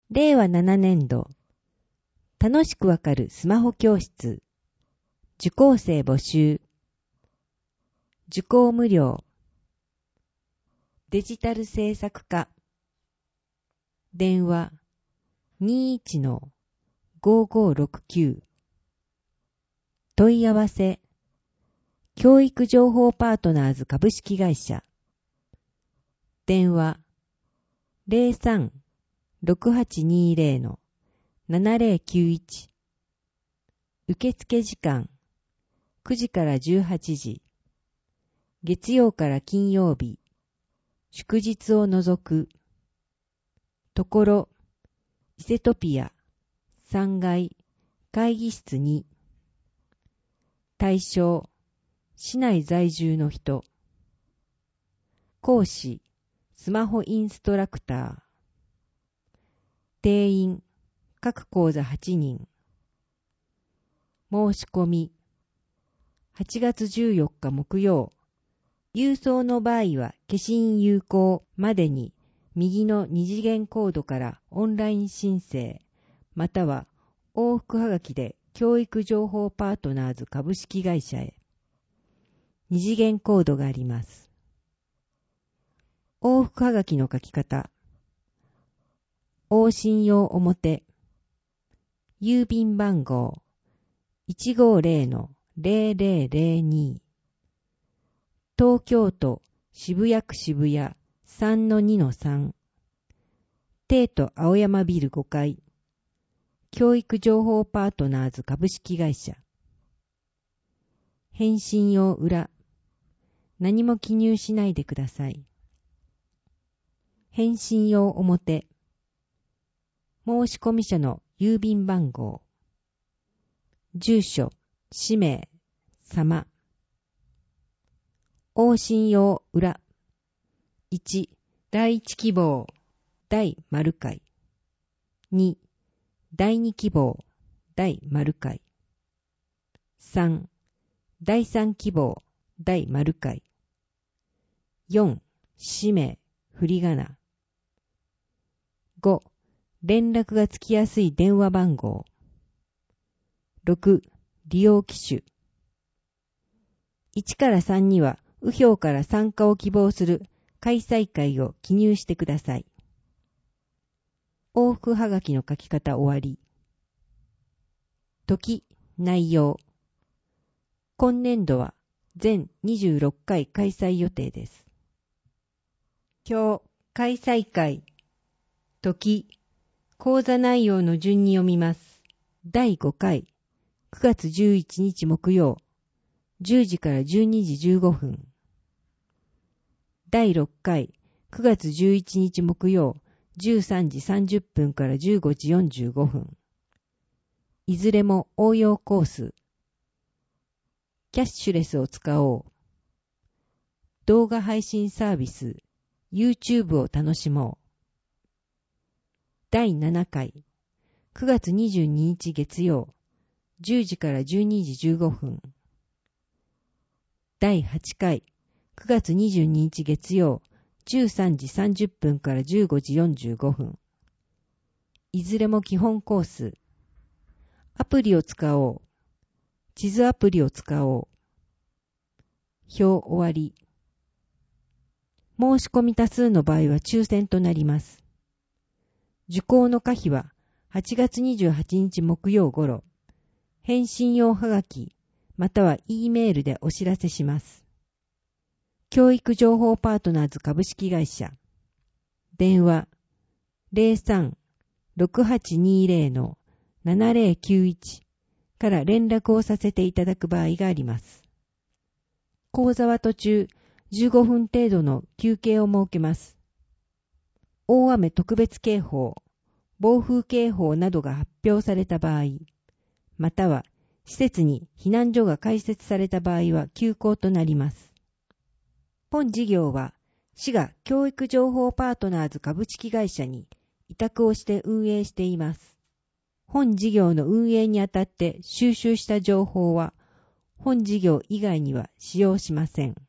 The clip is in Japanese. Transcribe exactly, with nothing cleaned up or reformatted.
れいわななねんど、楽しくわかるスマホ教室、受講生募集、受講無料、デジタル制作科、電話 にいちのごごろくきゅう、問い合わせ、教育情報パートナーズ株式会社、電話 ゼロさん ろくはちにゼロ のななゼロきゅういち、受付時間くじからじゅうはちじ、月曜から金曜日、祝日を除く、ところ、イセトピアさんがい会議室に、対象、市内在住の人、講師、スマホインストラクター、定員、各講座はちにん、申し込み、はちがつじゅうよっか木曜、郵送の場合は消印有効までに右の二次元コードからオンライン申請、または往復はがきで教育情報パートナーズ株式会社へ。二次元コードがあります。往復はがきの書き方。往診用表。郵便番号 いちごゼロのゼロゼロゼロに。東京都渋谷区渋谷 さんのにのさん。帝都青山ビルごかい。教育情報パートナーズ株式会社。返信用裏。何も記入しないでください。返信用表。申込者の郵便番号。住所、氏名、様。往診用裏。いち、第一希望、第丸会。に、第二希望、第丸会。さん、第三希望、第丸会。よん、氏名、振り仮名。ご、連絡がつきやすい電話番号。ろく、利用機種。いちからさんには、右表から参加を希望する開催会を記入してください。往復はがきの書き方終わり。時、内容。今年度は全にじゅうろっかい開催予定です。今日、開催会。時、講座内容の順に読みます。だいごかい、くがつじゅういちにち木曜、じゅうじからじゅうにじじゅうごふん。だいろっかい、くがつじゅういちにち木曜、じゅうさんじさんじゅっぷんからじゅうごじよんじゅうごふん。いずれも応用コース。キャッシュレスを使おう。動画配信サービス、YouTube を楽しもう。だいななかい、くがつにじゅうににち月曜、じゅうじからじゅうにじじゅうごふん。だいはちかい、くがつにじゅうににち月曜、じゅうさんじさんじゅっぷんからじゅうごじよんじゅうごふん。いずれも基本コース。アプリを使おう。地図アプリを使おう。表終わり。申し込み多数の場合は抽選となります。受講の可否ははちがつにじゅうはちにち木曜ごろ、返信用はがき、または E メールでお知らせします。教育情報パートナーズ株式会社。電話 ゼロさん ろくはちにゼロ のななゼロきゅういち から連絡をさせていただく場合があります。講座は途中じゅうごふん程度の休憩を設けます。大雨特別警報、暴風警報などが発表された場合、または施設に避難所が開設された場合は休校となります。本事業は市が教育情報パートナーズ株式会社に委託をして運営しています。本事業の運営にあたって収集した情報は本事業以外には使用しません。